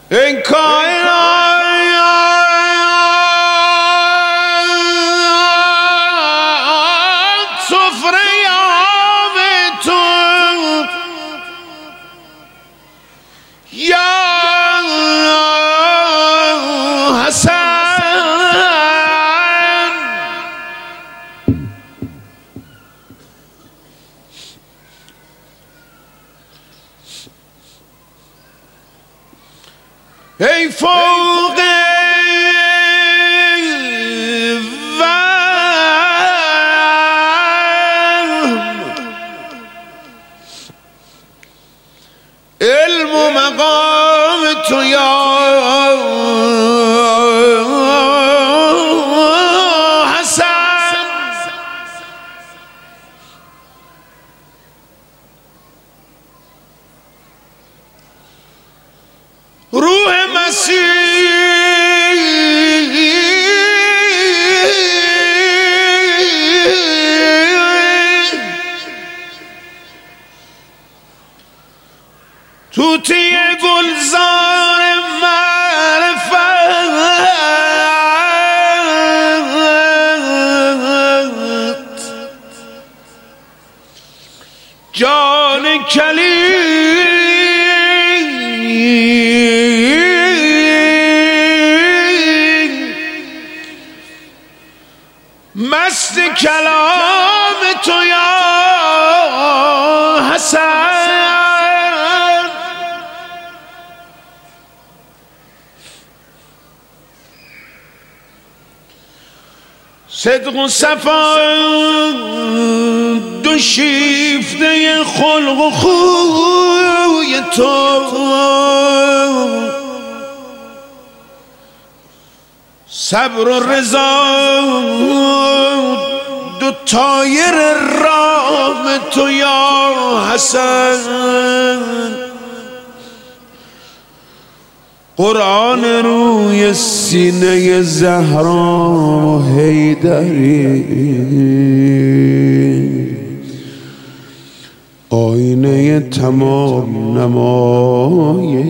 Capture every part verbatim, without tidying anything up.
این کائنات سفره آب تو یا حسن ای فوق وهم علم و مقام تو یا حسن روح مسیح توتی گلزار معرفت جان کلیم مست کلام تو یا حسن صدق و صفا دو شیفته خلق و خوی تو صبر و رضا دو طایر رام تو یا حسن قرآن روی سینه زهرا حیدری آینه تمام نمای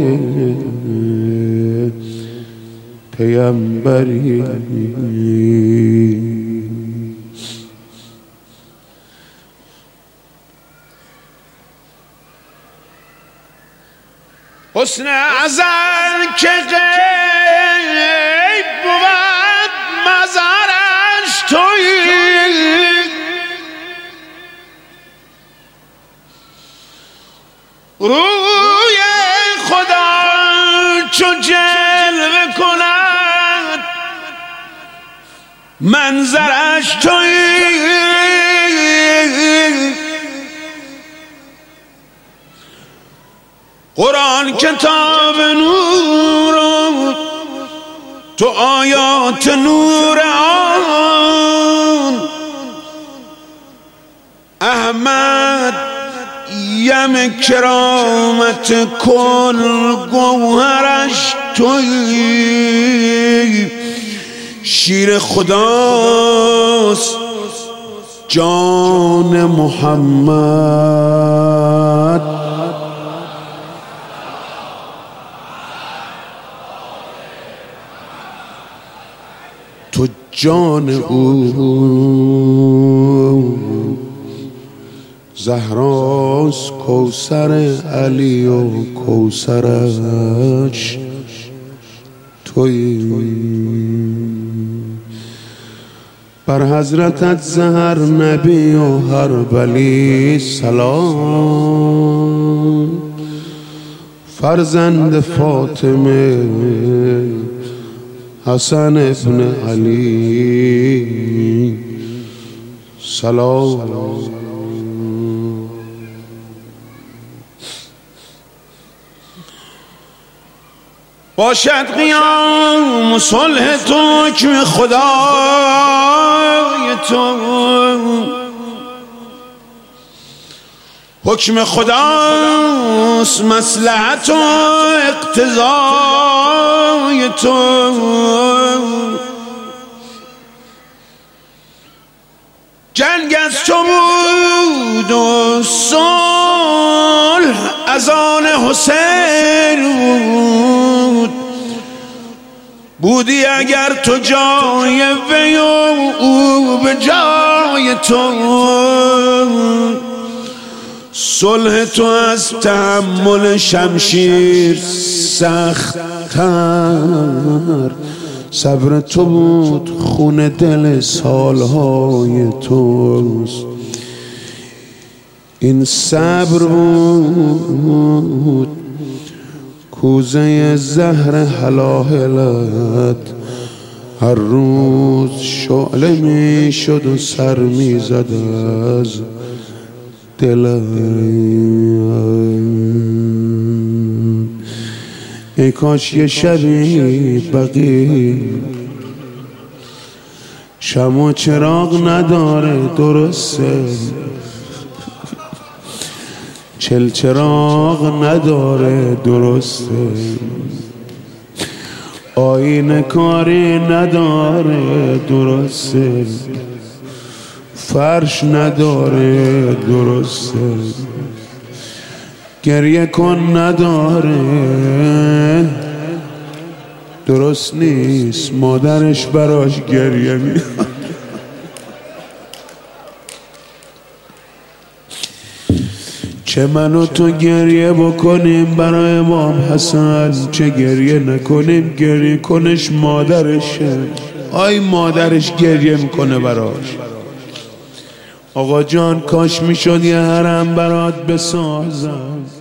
پیامبری حسن ازل که غیب بود مزارش تویی روی خدا چو جلوه کند منظرش تویی قرآن کتاب نور تو آیات نور آن احمد یم کرامت کل گوهرش تویی شیر خداست جان محمد تو جان او زهراست کوثر علی و کوثرش تویی بر حضرتت زهر نبی و هر ولی سلام فرزند فاطمه حسن ابن علی سلام باشد قیام صلح تو حکم خدای تو حکم خداست مصلحت و اقتضای تو جنگ از تو بود و صلح از آن حسین بود. بودی اگر تو جای وی و او به جای تو، صلح تو از تحمل شمشیر سخت‌تر. صبر تو بود خون دل سالهای توست. این صبر بود کوزه زهر حلاهلت. هر روز شعله می شد و سر می زد از دلت. ای کاش یه شبی بقی شمع و چراغ نداره، درسته چل چراغ نداره، درسته آینه کاری نداره، درسته فرش نداره، درسته گریه کن نداره، درست نیست مادرش براش گریه میاد. چه من و تو گریه بکنیم برای امام حسن، چه گریه نکنیم گریه کنش مادرشه. آی مادرش گریه میکنه براش. آقا جان کاش میشد یه حرم برات بسازم.